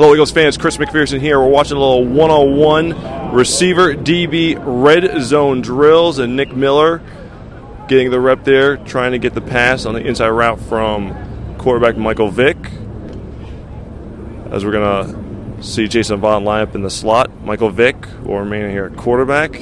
Hello, Eagles fans. Chris McPherson here. We're watching a little 101 receiver DB red zone drills, and Nick Miller getting the rep there, trying to get the pass on the inside route from quarterback Michael Vick. As we're going to see Jason Avant line up in the slot. Michael Vick will remain here at quarterback.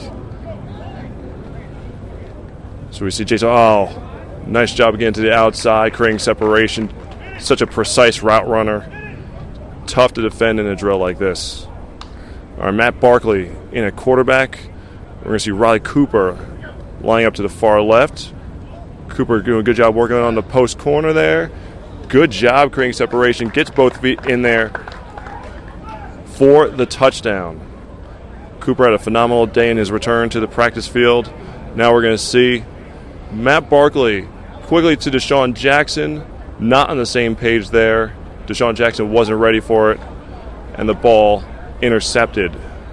So we see Jason. Oh, nice job getting to the outside, creating separation. Such a precise route runner. Tough to defend in a drill like this. All right, Matt Barkley in at quarterback. We're going to see Riley Cooper lining up to the far left. Cooper doing a good job working on the post corner there. Good job creating separation. Gets both feet in there for the touchdown. Cooper had a phenomenal day in his return to the practice field. Now we're going to see Matt Barkley quickly to Deshaun Jackson. Not on the same page there. Deshaun Jackson wasn't ready for it, and the ball intercepted.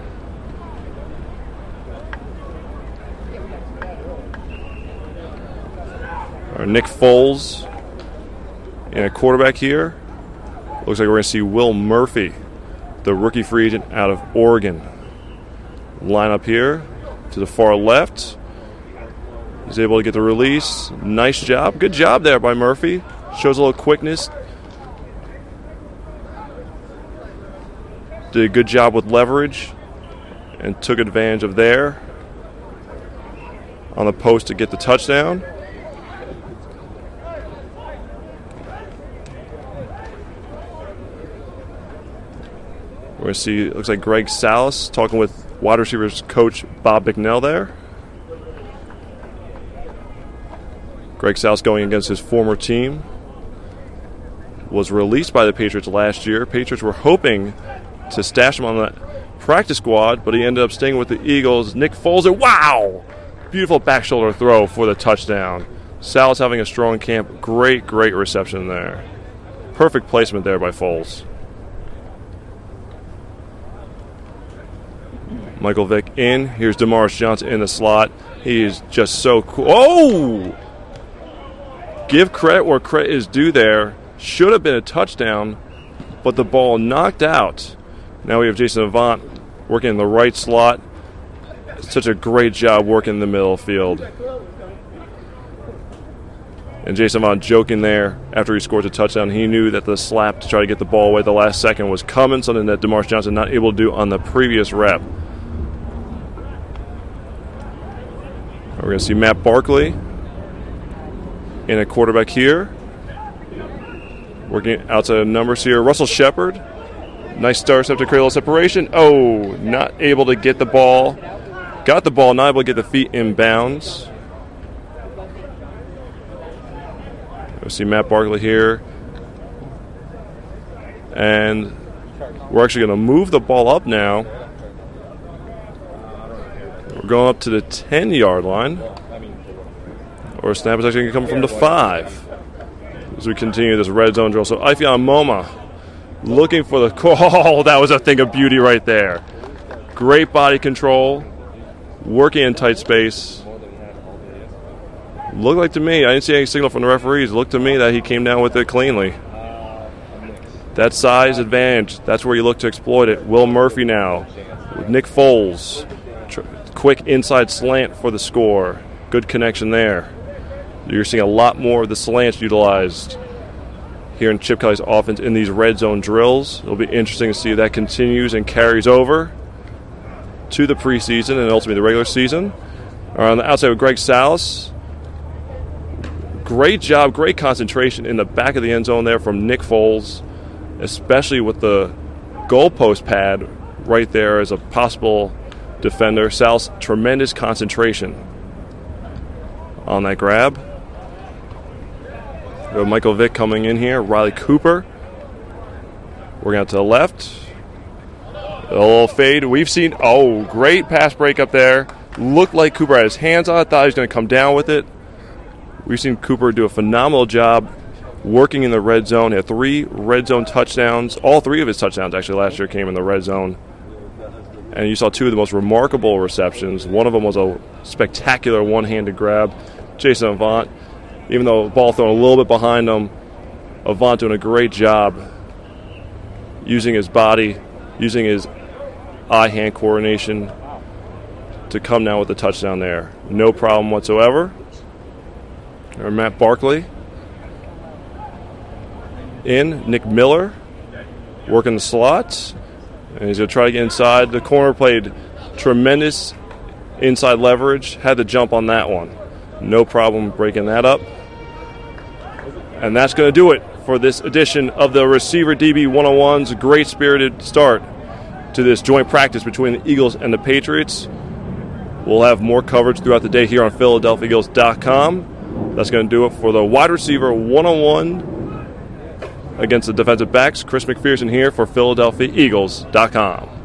Nick Foles in a quarterback here. Looks like we're going to see Will Murphy, the rookie free agent out of Oregon. Line up here to the far left. He's able to get the release. Nice job. Good job there by Murphy. Shows a little quickness. Did a good job with leverage and took advantage of there on the post to get the touchdown. We're going to see, it looks like Greg Salas talking with wide receivers coach Bob Bicknell there. Greg Salas going against his former team. Was released by the Patriots last year. Patriots were hoping to stash him on the practice squad, but he ended up staying with the Eagles. Nick Foles, wow! Beautiful back shoulder throw for the touchdown. Sal's having a strong camp. Great reception there. Perfect placement there by Foles. Michael Vick in. Here's DeMaurice Johnson in the slot. He is just so cool. Oh! Give credit where credit is due there. Should have been a touchdown, but the ball knocked out. Now we have Jason Avant working in the right slot. Such a great job working in the middle of the field. And Jason Avant joking there after he scores a touchdown. He knew that the slap to try to get the ball away at the last second was coming, something that DeMaurice Johnson not able to do on the previous rep. We're going to see Matt Barkley in a quarterback here. Working outside of numbers here. Russell Shepard. Nice start up to create a little separation. Oh, not able to get the ball. Got the ball, not able to get the feet in bounds. We'll see Matt Barkley here. And we're actually going to move the ball up now. We're going up to the 10-yard line. Or snap is actually going to come from the 5. As we continue this red zone drill. So Ifeanyi Moma looking for the call. That was a thing of beauty right there. Great body control. Working in tight space. Looked like to me, I didn't see any signal from the referees. It looked to me that he came down with it cleanly. That size advantage, that's where you look to exploit it. Will Murphy now with Nick Foles. Quick inside slant for the score. Good connection there. You're seeing a lot more of the slants utilized here in Chip Kelly's offense in these red zone drills. It'll be interesting to see if that continues and carries over to the preseason and ultimately the regular season. On the outside with Greg Salas. Great job, great concentration in the back of the end zone there from Nick Foles, especially with the goalpost pad right there as a possible defender. Salas, tremendous concentration on that grab. We have Michael Vick coming in here. Riley Cooper. Working out to the left. A little fade. We've seen, great pass break up there. Looked like Cooper had his hands on it. Thought he was going to come down with it. We've seen Cooper do a phenomenal job working in the red zone. He had 3 red zone touchdowns. All 3 of his touchdowns actually last year came in the red zone. And you saw 2 of the most remarkable receptions. One of them was a spectacular one-handed grab. Jason Avant, even though the ball thrown a little bit behind him, Avant doing a great job using his body, using his eye-hand coordination to come down with the touchdown there. No problem whatsoever. Or Matt Barkley in. Nick Miller working the slots. And he's going to try to get inside. The corner played tremendous inside leverage. Had to jump on that one. No problem breaking that up. And that's going to do it for this edition of the Receiver DB 101's great spirited start to this joint practice between the Eagles and the Patriots. We'll have more coverage throughout the day here on PhiladelphiaEagles.com. That's going to do it for the Wide Receiver 101 against the defensive backs. Chris McPherson here for PhiladelphiaEagles.com.